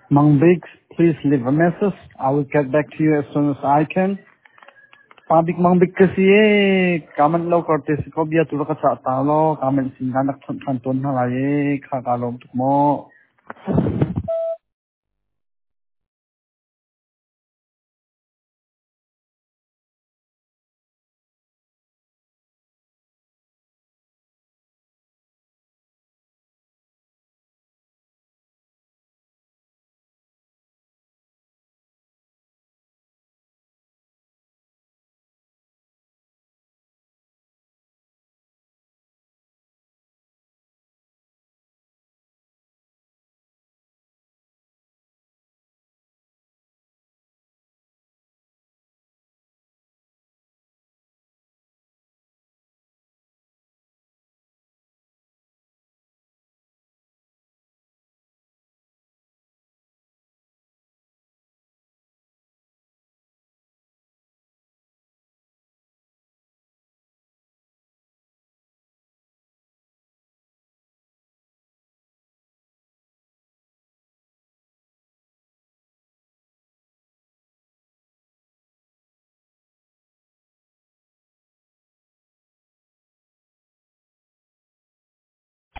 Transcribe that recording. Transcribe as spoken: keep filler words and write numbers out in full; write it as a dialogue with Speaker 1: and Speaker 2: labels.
Speaker 1: Mangbig, please leave a message. I will get back to you as soon as I can. Pabik Mangbig kasi eh, comment lo korte si ko biya tulo ka sa talo, comment singanak kanton halay, kakalom mo.